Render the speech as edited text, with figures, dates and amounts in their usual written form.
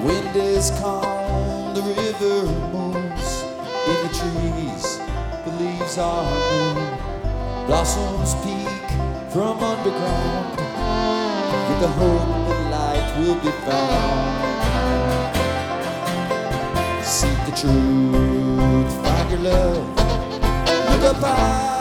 Wind is calm, the river moves. In the trees, the leaves are new. Blossoms peek from underground, with the hope that light will be found. Seek the truth, find your love. Look up high.